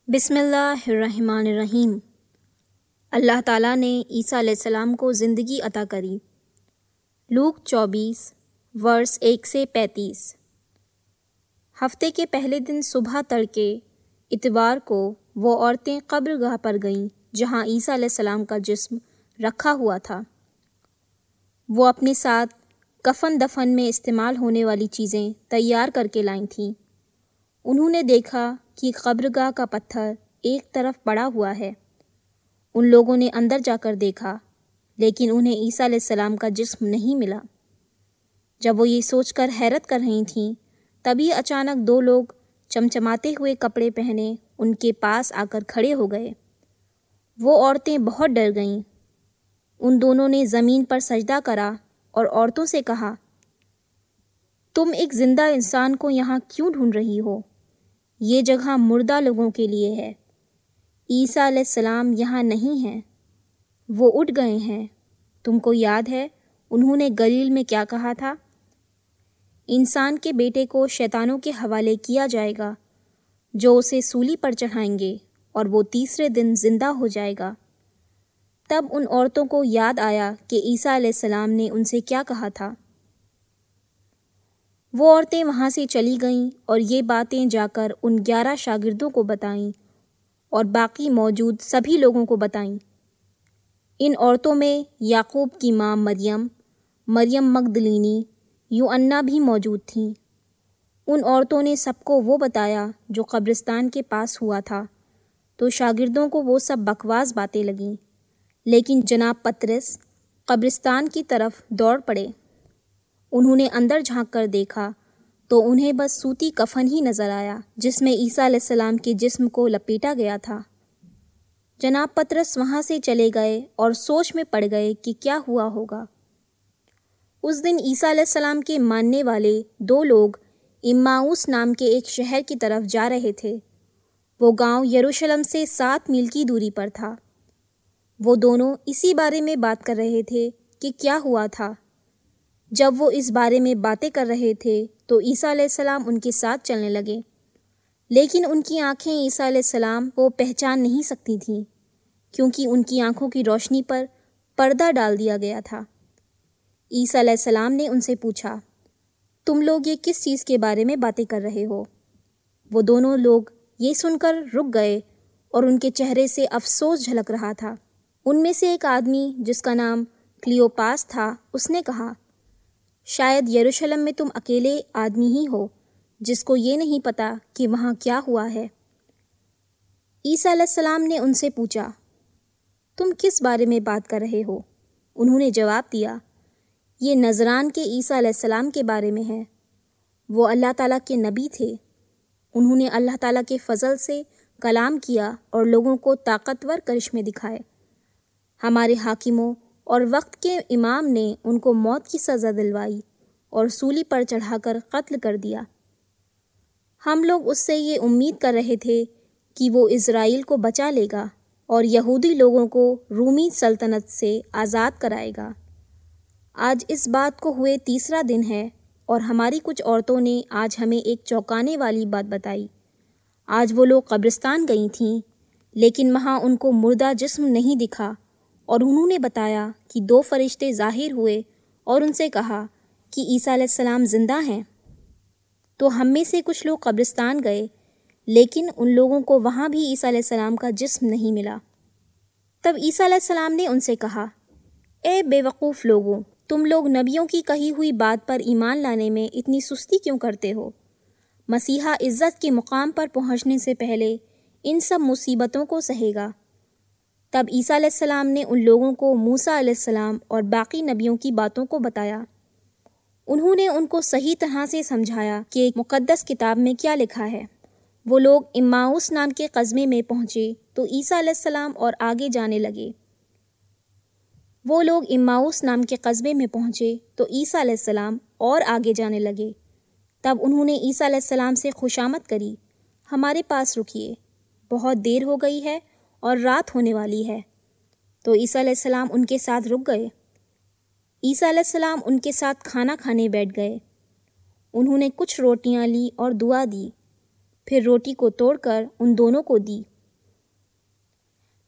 بسم اللہ الرحمن الرحیم۔ اللہ تعالیٰ نے عیسیٰ علیہ السلام کو زندگی عطا کری۔ لوک 24 ورس 1 سے 35۔ ہفتے کے پہلے دن صبح تڑکے اتوار کو وہ عورتیں قبر گاہ پر گئیں جہاں عیسیٰ علیہ السلام کا جسم رکھا ہوا تھا۔ وہ اپنے ساتھ کفن دفن میں استعمال ہونے والی چیزیں تیار کر کے لائیں تھیں۔ انہوں نے دیکھا کہ قبرگاہ کا پتھر ایک طرف پڑا ہوا ہے۔ ان لوگوں نے اندر جا کر دیکھا لیکن انہیں عیسیٰ علیہ السلام کا جسم نہیں ملا۔ جب وہ یہ سوچ کر حیرت کر رہی تھیں تبھی اچانک دو لوگ چمچماتے ہوئے کپڑے پہنے ان کے پاس آ کر کھڑے ہو گئے۔ وہ عورتیں بہت ڈر گئیں۔ ان دونوں نے زمین پر سجدہ کرا اور عورتوں سے کہا، تم ایک زندہ انسان کو یہاں کیوں ڈھونڈ رہی ہو؟ یہ جگہ مردہ لوگوں کے لیے ہے۔ عیسیٰ علیہ السلام یہاں نہیں ہیں، وہ اٹھ گئے ہیں۔ تم کو یاد ہے انہوں نے گلیل میں کیا کہا تھا؟ انسان کے بیٹے کو شیطانوں کے حوالے کیا جائے گا جو اسے سولی پر چڑھائیں گے اور وہ تیسرے دن زندہ ہو جائے گا۔ تب ان عورتوں کو یاد آیا کہ عیسیٰ علیہ السلام نے ان سے کیا کہا تھا۔ وہ عورتیں وہاں سے چلی گئیں اور یہ باتیں جا کر ان 11 شاگردوں کو بتائیں اور باقی موجود سبھی لوگوں کو بتائیں۔ ان عورتوں میں یعقوب کی ماں مریم، مریم مگدلینی، یوحنا بھی موجود تھیں۔ ان عورتوں نے سب کو وہ بتایا جو قبرستان کے پاس ہوا تھا، تو شاگردوں کو وہ سب بکواس باتیں لگیں، لیکن جناب پطرس قبرستان کی طرف دوڑ پڑے۔ انہوں نے اندر جھانک کر دیکھا تو انہیں بس سوتی کفن ہی نظر آیا جس میں عیسیٰ علیہ السلام کے جسم کو لپیٹا گیا تھا۔ جناب پطرس وہاں سے چلے گئے اور سوچ میں پڑ گئے کہ کیا ہوا ہوگا۔ اس دن عیسیٰ علیہ السلام کے ماننے والے 2 لوگ اماؤس نام کے ایک شہر کی طرف جا رہے تھے۔ وہ گاؤں یروشلم سے 7 میل کی دوری پر تھا۔ وہ دونوں اسی بارے میں بات کر رہے تھے کہ کیا ہوا تھا۔ جب وہ اس بارے میں باتیں کر رہے تھے تو عیسیٰ علیہ السلام ان کے ساتھ چلنے لگے، لیکن ان کی آنکھیں عیسیٰ علیہ السلام کو پہچان نہیں سکتی تھیں کیونکہ ان کی آنکھوں کی روشنی پر پردہ ڈال دیا گیا تھا۔ عیسیٰ علیہ السلام نے ان سے پوچھا، تم لوگ یہ کس چیز کے بارے میں باتیں کر رہے ہو؟ وہ دونوں لوگ یہ سن کر رک گئے اور ان کے چہرے سے افسوس جھلک رہا تھا۔ ان میں سے ایک آدمی جس کا نام کلیوپاس تھا، اس نے کہا، شاید یروشلم میں تم اکیلے آدمی ہی ہو جس کو یہ نہیں پتا کہ وہاں کیا ہوا ہے۔ عیسیٰ علیہ السلام نے ان سے پوچھا، تم کس بارے میں بات کر رہے ہو؟ انہوں نے جواب دیا، یہ نذران کے عیسیٰ علیہ السلام کے بارے میں ہے۔ وہ اللہ تعالیٰ کے نبی تھے۔ انہوں نے اللہ تعالیٰ کے فضل سے کلام کیا اور لوگوں کو طاقتور کرشمے دکھائے۔ ہمارے حاکموں اور وقت کے امام نے ان کو موت کی سزا دلوائی اور سولی پر چڑھا کر قتل کر دیا۔ ہم لوگ اس سے یہ امید کر رہے تھے کہ وہ اسرائیل کو بچا لے گا اور یہودی لوگوں کو رومی سلطنت سے آزاد کرائے گا۔ آج اس بات کو ہوئے 3 دن ہے اور ہماری کچھ عورتوں نے آج ہمیں ایک چونکانے والی بات بتائی۔ آج وہ لوگ قبرستان گئی تھیں لیکن وہاں ان کو مردہ جسم نہیں دکھا، اور انہوں نے بتایا کہ 2 فرشتے ظاہر ہوئے اور ان سے کہا کہ عیسیٰ علیہ السلام زندہ ہیں۔ تو ہم میں سے کچھ لوگ قبرستان گئے لیکن ان لوگوں کو وہاں بھی عیسیٰ علیہ السلام کا جسم نہیں ملا۔ تب عیسیٰ علیہ السلام نے ان سے کہا، اے بے وقوف لوگوں، تم لوگ نبیوں کی کہی ہوئی بات پر ایمان لانے میں اتنی سستی کیوں کرتے ہو؟ مسیحا عزت کے مقام پر پہنچنے سے پہلے ان سب مصیبتوں کو سہے گا۔ تب عیسیٰ علیہ السلام نے ان لوگوں کو موسیٰ علیہ السلام اور باقی نبیوں کی باتوں کو بتایا۔ انہوں نے ان کو صحیح طرح سے سمجھایا کہ مقدس کتاب میں کیا لکھا ہے۔ وہ لوگ اماؤس نام کے قصبے میں پہنچے تو عیسیٰ علیہ السلام اور آگے جانے لگے۔ تب انہوں نے عیسیٰ علیہ السلام سے خوشامد کری، ہمارے پاس رکیے، بہت دیر ہو گئی ہے اور رات ہونے والی ہے۔ تو عیسیٰ علیہ السلام ان کے ساتھ رک گئے۔ عیسیٰ علیہ السلام ان کے ساتھ کھانا کھانے بیٹھ گئے۔ انہوں نے کچھ روٹیاں لی اور دعا دی، پھر روٹی کو توڑ کر ان دونوں کو دی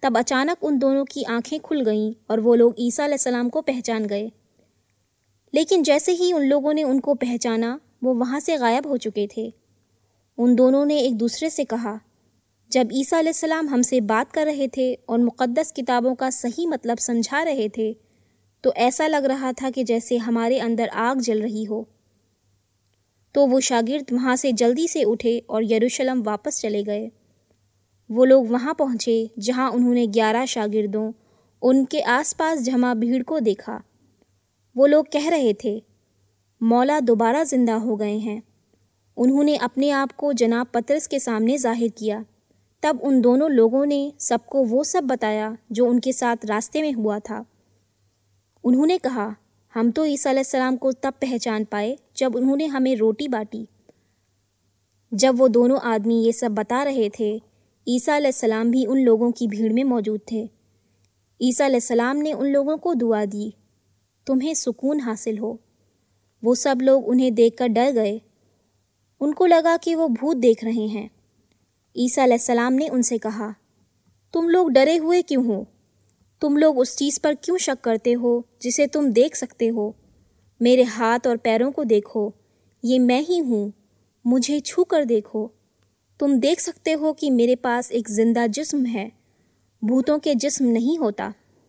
تب اچانک ان دونوں کی آنکھیں کھل گئیں اور وہ لوگ عیسیٰ علیہ السلام کو پہچان گئے، لیکن جیسے ہی ان لوگوں نے ان کو پہچانا وہ وہاں سے غائب ہو چکے تھے۔ ان دونوں نے ایک دوسرے سے کہا، جب عیسیٰ علیہ السلام ہم سے بات کر رہے تھے اور مقدس کتابوں کا صحیح مطلب سمجھا رہے تھے تو ایسا لگ رہا تھا کہ جیسے ہمارے اندر آگ جل رہی ہو۔ تو وہ شاگرد وہاں سے جلدی سے اٹھے اور یروشلم واپس چلے گئے۔ وہ لوگ وہاں پہنچے جہاں انہوں نے 11 شاگردوں ان کے آس پاس جمع بھیڑ کو دیکھا۔ وہ لوگ کہہ رہے تھے، مولا دوبارہ زندہ ہو گئے ہیں۔ انہوں نے اپنے آپ کو جناب پطرس کے سامنے ظاہر کیا۔ تب ان دونوں لوگوں نے سب کو وہ سب بتایا جو ان کے ساتھ راستے میں ہوا تھا۔ انہوں نے کہا، ہم تو عیسیٰ علیہ السلام کو تب پہچان پائے جب انہوں نے ہمیں روٹی بانٹی۔ جب وہ دونوں آدمی یہ سب بتا رہے تھے، عیسیٰ علیہ السلام بھی ان لوگوں کی بھیڑ میں موجود تھے۔ عیسیٰ علیہ السلام نے ان لوگوں کو دعا دی، تمہیں سکون حاصل ہو۔ وہ سب لوگ انہیں دیکھ کر ڈر گئے۔ ان کو لگا کہ وہ بھوت دیکھ رہے ہیں۔ عیسیٰ علیہ السلام نے ان سے کہا، تم لوگ ڈرے ہوئے کیوں ہو؟ تم لوگ اس چیز پر کیوں شک کرتے ہو جسے تم دیکھ سکتے ہو؟ میرے ہاتھ اور پیروں کو دیکھو، یہ میں ہی ہوں، مجھے چھو کر دیکھو۔ تم دیکھ سکتے ہو کہ میرے پاس ایک زندہ جسم ہے، بھوتوں کے جسم نہیں ہوتا۔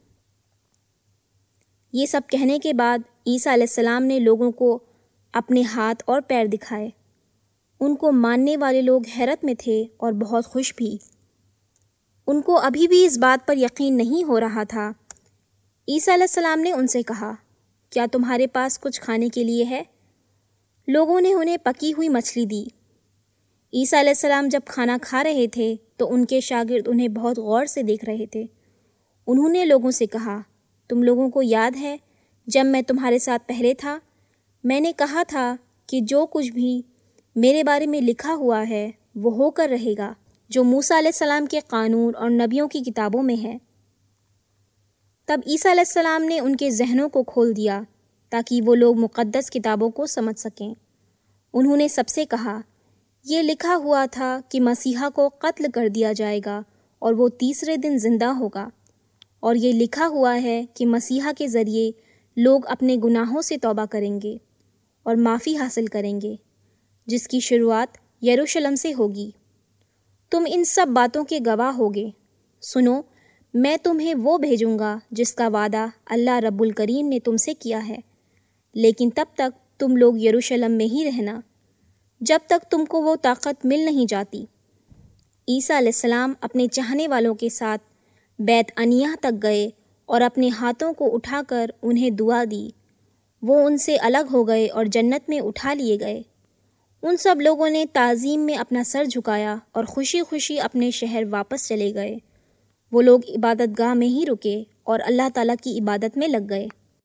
یہ سب کہنے کے بعد عیسیٰ علیہ السلام نے لوگوں کو اپنے ہاتھ اور پیر دکھائے۔ ان کو ماننے والے لوگ حیرت میں تھے اور بہت خوش بھی۔ ان کو ابھی بھی اس بات پر یقین نہیں ہو رہا تھا۔ عیسیٰ علیہ السلام نے ان سے کہا، کیا تمہارے پاس کچھ کھانے کے لیے ہے؟ لوگوں نے انہیں پکی ہوئی مچھلی دی۔ عیسیٰ علیہ السلام جب کھانا کھا رہے تھے تو ان کے شاگرد انہیں بہت غور سے دیکھ رہے تھے۔ انہوں نے لوگوں سے کہا، تم لوگوں کو یاد ہے جب میں تمہارے ساتھ پہلے تھا، میں نے کہا تھا کہ جو کچھ بھی میرے بارے میں لکھا ہوا ہے وہ ہو کر رہے گا، جو موسیٰ علیہ السلام کے قانون اور نبیوں کی کتابوں میں ہے۔ تب عیسیٰ علیہ السلام نے ان کے ذہنوں کو کھول دیا تاکہ وہ لوگ مقدس کتابوں کو سمجھ سکیں۔ انہوں نے سب سے کہا، یہ لکھا ہوا تھا کہ مسیحا کو قتل کر دیا جائے گا اور وہ تیسرے دن زندہ ہوگا، اور یہ لکھا ہوا ہے کہ مسیحا کے ذریعے لوگ اپنے گناہوں سے توبہ کریں گے اور معافی حاصل کریں گے، جس کی شروعات یروشلم سے ہوگی۔ تم ان سب باتوں کے گواہ ہوگے۔ سنو، میں تمہیں وہ بھیجوں گا جس کا وعدہ اللہ رب الکریم نے تم سے کیا ہے، لیکن تب تک تم لوگ یروشلم میں ہی رہنا، جب تک تم کو وہ طاقت مل نہیں جاتی۔ عیسیٰ علیہ السلام اپنے چاہنے والوں کے ساتھ بیت عنیہ تک گئے اور اپنے ہاتھوں کو اٹھا کر انہیں دعا دی۔ وہ ان سے الگ ہو گئے اور جنت میں اٹھا لیے گئے۔ ان سب لوگوں نے تعظیم میں اپنا سر جھکایا اور خوشی خوشی اپنے شہر واپس چلے گئے۔ وہ لوگ عبادت گاہ میں ہی رکے اور اللہ تعالیٰ کی عبادت میں لگ گئے۔